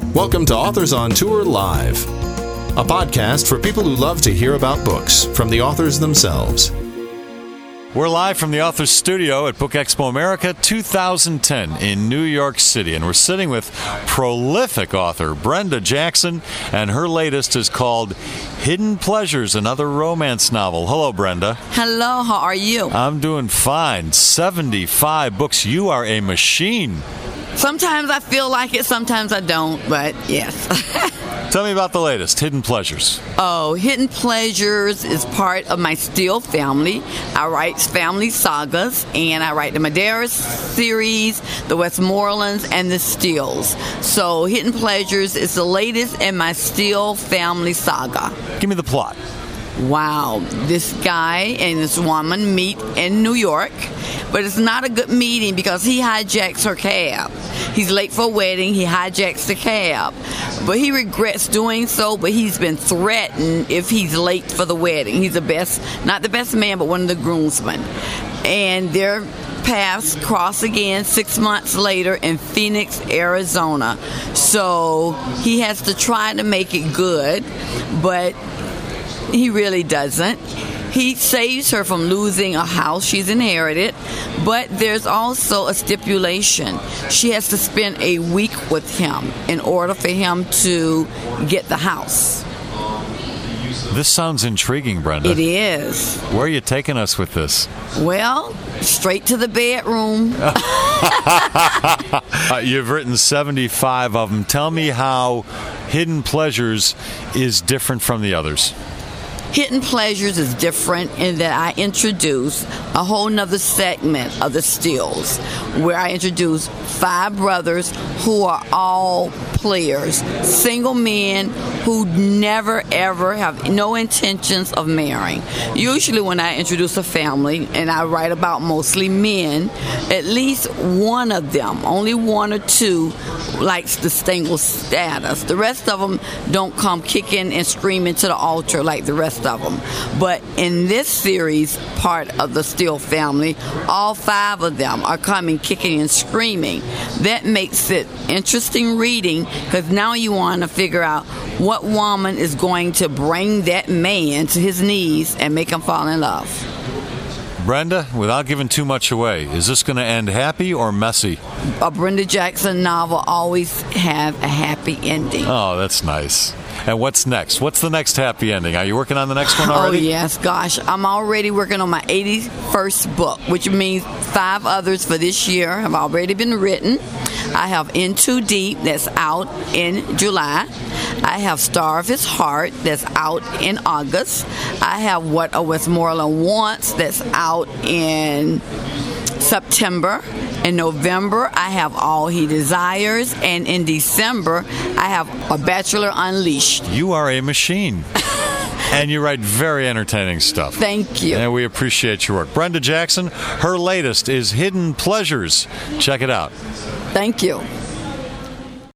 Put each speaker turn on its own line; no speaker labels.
Welcome to Authors on Tour Live, a podcast for people who love to hear about books from the authors themselves.
We're live from the Authors Studio at Book Expo America 2010 in New York City, and we're sitting with prolific author Brenda Jackson, and her latest is called Hidden Pleasures, another romance novel. Hello, Brenda.
Hello, how are you?
I'm doing fine. 75 books. You are a machine.
Sometimes I feel like it, sometimes I don't, but yes.
Tell me about the latest, Hidden Pleasures.
Oh, Hidden Pleasures is part of my Steele family. I write family sagas, and I write the Madera series, the Westmorelands, and the Steeles. So Hidden Pleasures is the latest in my Steele family saga.
Give me the plot.
Wow, this guy and this woman meet in New York, but it's not a good meeting because he hijacks her cab. He's late for a wedding, he hijacks the cab, but he regrets doing so, but he's been threatened if he's late for the wedding. He's not the best man, but one of the groomsmen. And their paths cross again 6 months later in Phoenix, Arizona. So he has to try to make it good, but he really doesn't. He saves her from losing a house she's inherited, but there's also a stipulation. She has to spend a week with him in order for him to get the house.
This sounds intriguing, Brenda.
It is.
Where are you taking us with this?
Well, straight to the bedroom.
You've written 75 of them. Tell me how Hidden Pleasures is different from the others.
Hidden Pleasures is different in that I introduce a whole nother segment of the Steeles, where I introduce 5 brothers who are all players, single men who never ever have no intentions of marrying. Usually when I introduce a family, and I write about mostly men, at least one of them, only 1 or 2, likes the single status. The rest of them don't come kicking and screaming to the altar like the rest of them. But in this series, part of the Steele family, all 5 of them are coming kicking and screaming. That makes it interesting reading, because now you want to figure out what woman is going to bring that man to his knees and make him fall in love.
Brenda, without giving too much away, is this going to end happy or messy?
A Brenda Jackson novel always have a happy ending.
Oh, that's nice. And what's next? What's the next happy ending? Are you working on the next one already?
Oh, yes, gosh. I'm already working on my 81st book, which means 5 others for this year have already been written. I have In Too Deep, that's out in July. I have Star of His Heart, that's out in August. I have What a Westmoreland Wants, that's out in September. In November, I have All He Desires, and in December, I have A Bachelor Unleashed.
You are a machine. And you write very entertaining stuff.
Thank you.
And we appreciate your work. Brenda Jackson, her latest is Hidden Pleasures. Check it out.
Thank you.